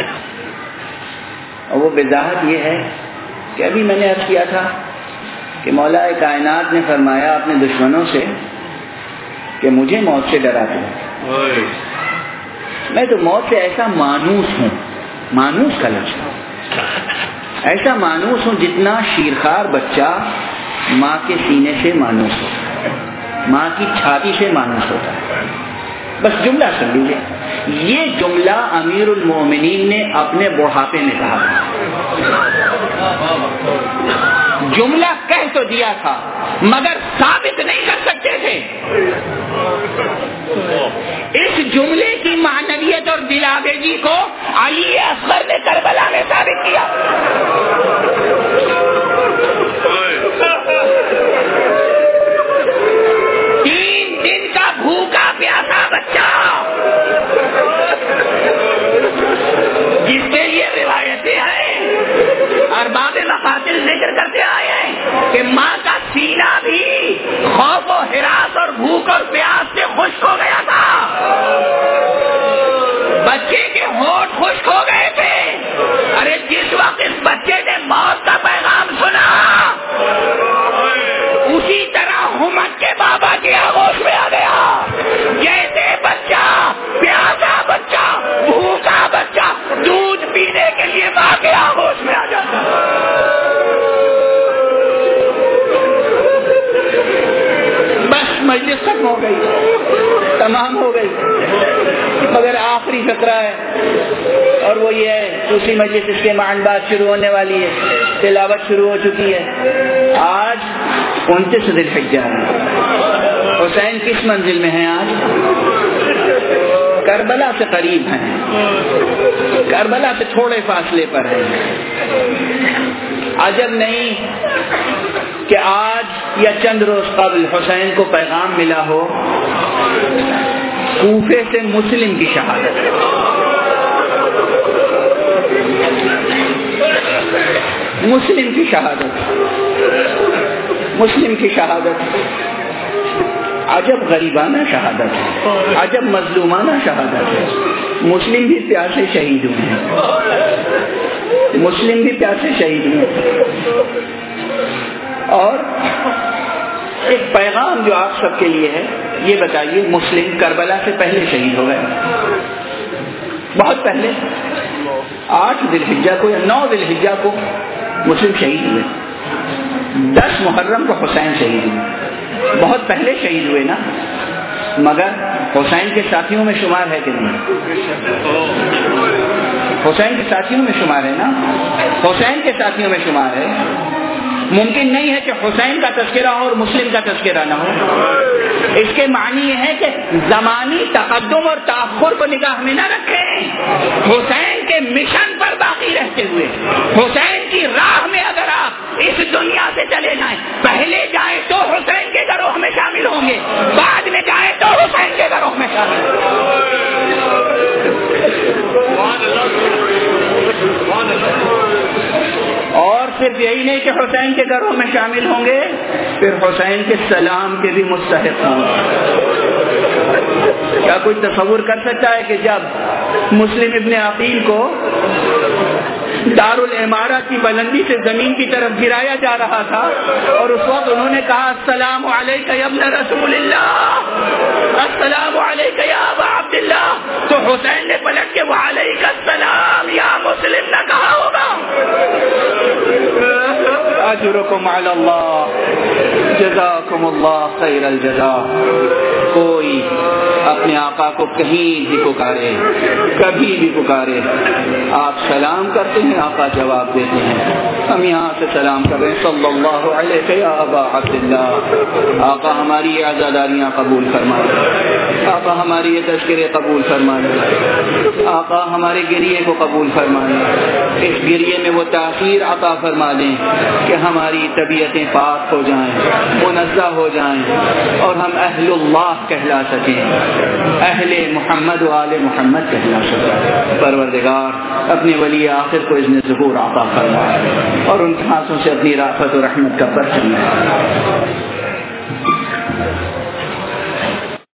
اور وہ وضاحت یہ ہے کہ ابھی میں نے عرض کیا تھا کہ مولا کائنات نے فرمایا اپنے دشمنوں سے کہ مجھے موت سے ڈراتے ہیں. میں تو موت سے ایسا مانوس ہوں, مانوس کا لفظ, ایسا مانوس ہوں جتنا شیرخوار بچہ ماں کے سینے سے مانوس ہوتا ہے, ماں کی چھاتی سے مانوس ہوتا ہے. بس جملہ سن لیجیے, یہ جملہ امیر المومنین نے اپنے بڑھاپے میں کہا تھا. جملہ کہہ تو دیا تھا مگر ثابت نہیں کر سکتے تھے. اس جملے کی معنویت اور دلاویزی کو علی اصغر نے کربلا میں ثابت کیا. بھوکا پیاسا بچہ جس کے لیے روایتیں ہیں اور باب مفاصل ذکر کرتے آئے ہیں کہ ماں کا سینہ بھی خوف و ہراس اور بھوک اور پیاس سے خشک ہو گیا تھا, بچے کے ہونٹ خشک ہو گئے تھے. ارے جس وقت اس بچے نے موت کا پیغام سنا اسی طرح ہمت کے بابا کی آغوش میں آ گیا. جیسے بچہ, پیاسا بچہ, بھوکا بچہ دودھ پینے کے لیے ماں کے آغوش میں آ جاتا. بس مجلس ختم ہو گئی, تمام ہو گئی, مگر آخری فقرہ ہے اور وہ یہ ہے دوسری مجلس اس کے معن بعد شروع ہونے والی ہے, تلاوت شروع ہو چکی ہے. آج 29 ذی الحجہ ہے. حسین کس منزل میں ہیں آج؟ کربلا سے قریب ہیں, کربلا سے تھوڑے فاصلے پر ہیں. عجب نہیں کہ آج یا چند روز قبل حسین کو پیغام ملا ہو کوفے سے مسلم کی شہادت. مسلم کی شہادت, مسلم کی شہادت. عجب غریبانہ شہادت ہے, عجب مظلومانہ شہادت ہے. مسلم بھی پیاسے شہید ہوئے ہیں, مسلم بھی پیاسے شہید ہوئے. اور ایک پیغام جو آپ سب کے لیے ہے, یہ بتائیے مسلم کربلا سے پہلے شہید ہو گئے, بہت پہلے 8 ذی الحجہ کو یا 9 ذی الحجہ کو مسلم شہید ہوئے. 10 محرم کو حسین شہید ہوئے, بہت پہلے شہید ہوئے نا, مگر حسین کے ساتھیوں میں شمار ہے کہ نہیں؟ حسین کے ساتھیوں میں شمار ہے نا, حسین کے ساتھیوں میں شمار ہے. ممکن نہیں ہے کہ حسین کا تذکرہ ہو اور مسلم کا تذکرہ نہ ہو. اس کے معنی یہ ہے کہ زمانی تقدم اور تاخر کو نگاہ میں نہ رکھیں, حسین کے مشن پر باقی رہتے ہوئے, حسین کی راہ میں اگر آپ اس دنیا سے چلے جائیں, پہلے جائیں تو حسین کے گروہ میں شامل ہوں گے, بعد میں جائیں تو حسین کے گروہ میں شامل ہوں گے. اور صرف یہی نہیں کہ حسین کے گھروں میں شامل ہوں گے, پھر حسین کے سلام کے بھی مستحق ہوں گے. کیا کوئی تصور کر سکتا ہے کہ جب مسلم ابن عقیل کو دارالعمارہ کی بلندی سے زمین کی طرف گرایا جا رہا تھا اور اس وقت انہوں نے کہا السلام علیکہ یا ابن رسول اللہ, السلام علیکہ یا ابا عبداللہ, تو حسین نے پلٹ کے وعلیکہ السلام یا مسلم نہ کہا ہوگا. اجرکم علی اللہ, جزاکم اللہ خیر الجزا. کوئی اپنے آقا کو کہیں بھی پکارے، کبھی بھی پکارے، آپ سلام کرتے ہیں، آقا جواب دیتے ہیں۔ ہم یہاں سے سلام کر رہے ہیں، صلی اللہ علیہ یا ابا عبداللہ۔ آقا ہماری یہ عزاداریاں قبول فرمائے، آقا ہماری یہ تذکرے قبول فرمائے، آقا ہمارے گریے کو قبول فرمائے، اس گریے میں وہ تاثیر عطا فرما دیں کہ ہماری طبیعتیں پاک ہو جائیں، منزہ ہو جائیں، اور ہم اہل اللہ کہلا سکیں، اہل محمد و آل محمد کہلا سکیں۔ پروردگار اپنے ولی آخر کو اذن ظہور عطا فرمائے اور ان کے ہاتھوں سے اپنی رافت و رحمت کا پرچم